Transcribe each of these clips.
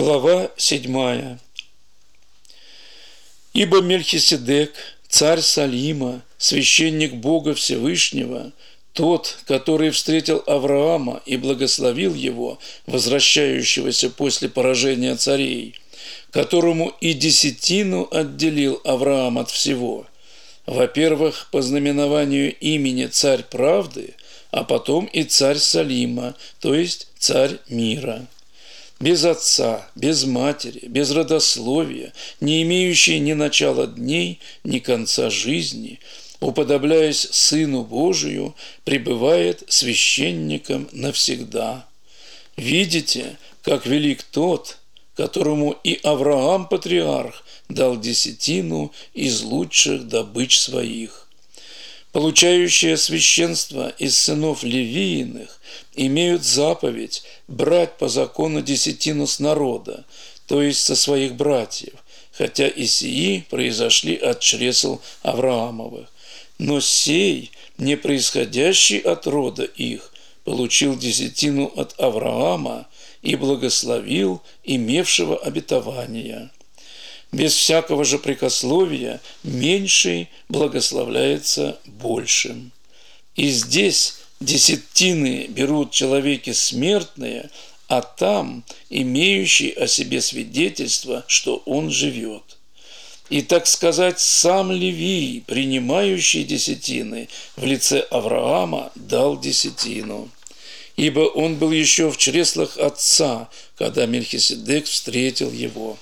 Глава 7. Ибо Мельхиседек, царь Салима, священник Бога Всевышнего, тот, который встретил Авраама и благословил его, возвращающегося после поражения царей, которому и десятину отделил Авраам от всего, во-первых, по знаменованию имени царь правды, а потом и царь Салима, то есть царь мира. Без отца, без матери, без родословия, не имеющий ни начала дней, ни конца жизни, уподобляясь Сыну Божию, пребывает священником навсегда. Видите, как велик тот, которому и Авраам, патриарх, дал десятину из лучших добыч своих. Получающие священство из сынов Левииных имеют заповедь брать по закону десятину с народа, то есть со своих братьев, хотя и сии произошли от чресл Авраамовых. Но сей, не происходящий от рода их, получил десятину от Авраама и благословил имевшего обетования. Без всякого же прекословия меньший благословляется большим. И здесь десятины берут человеки смертные, а там имеющий о себе свидетельство, что он живет. И, так сказать, сам Левий, принимающий десятины, в лице Авраама дал десятину. Ибо он был еще в чреслах отца, когда Мельхиседек встретил его.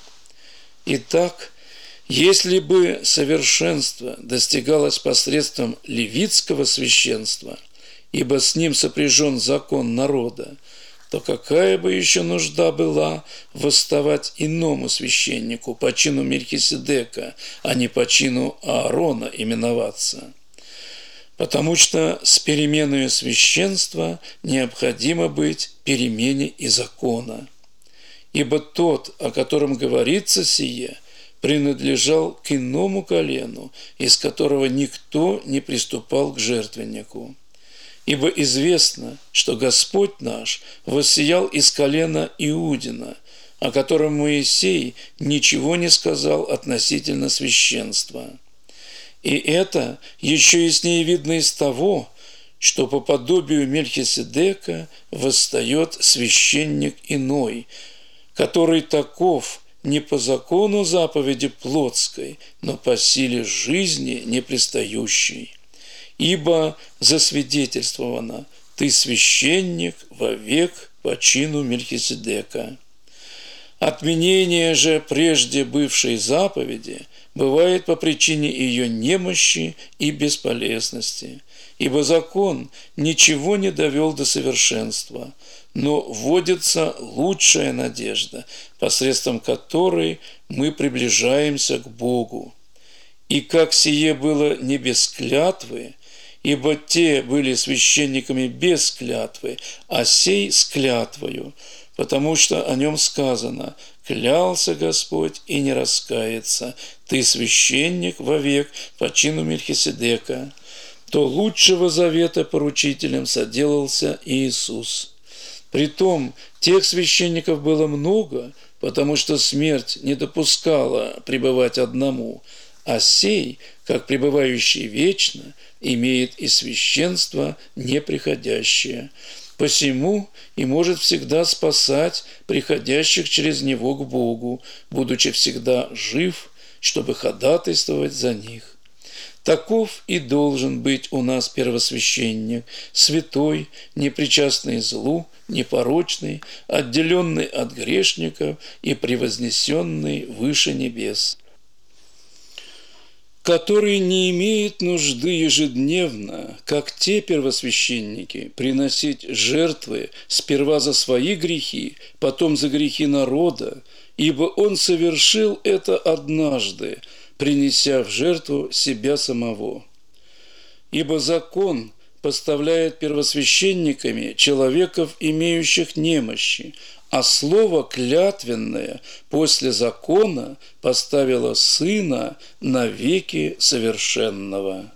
Итак, если бы совершенство достигалось посредством левитского священства, ибо с ним сопряжен закон народа, то какая бы еще нужда была восставать иному священнику по чину Мельхиседека, а не по чину Аарона именоваться? Потому что с переменою священства необходимо быть перемене и закона. Ибо тот, о котором говорится сие, принадлежал к иному колену, из которого никто не приступал к жертвеннику. Ибо известно, что Господь наш воссиял из колена Иудина, о котором Моисей ничего не сказал относительно священства. И это еще яснее видно из того, что по подобию Мельхиседека восстает священник иной, который таков не по закону заповеди плотской, но по силе жизни непристающей. Ибо засвидетельствовано: ты священник вовек по чину Мельхиседека. Отменение же прежде бывшей заповеди бывает по причине ее немощи и бесполезности, ибо закон ничего не довел до совершенства, но вводится лучшая надежда, посредством которой мы приближаемся к Богу. И как сие было не без клятвы, ибо те были священниками без клятвы, а сей с клятвою, потому что о нем сказано: «Клялся Господь и не раскается, ты священник вовек по чину Мельхиседека», то лучшего завета поручителем соделался Иисус. Притом тех священников было много, потому что смерть не допускала пребывать одному, а сей, как пребывающий вечно, имеет и священство неприходящее. Посему и может всегда спасать приходящих через него к Богу, будучи всегда жив, чтобы ходатайствовать за них. Таков и должен быть у нас первосвященник, святой, непричастный злу, непорочный, отделенный от грешников и превознесенный выше небес, который не имеет нужды ежедневно, как те первосвященники, приносить жертвы сперва за свои грехи, потом за грехи народа, ибо он совершил это однажды, принеся в жертву себя самого. Ибо закон поставляет первосвященниками человеков, имеющих немощи, а слово клятвенное после закона поставило Сына навеки совершенного.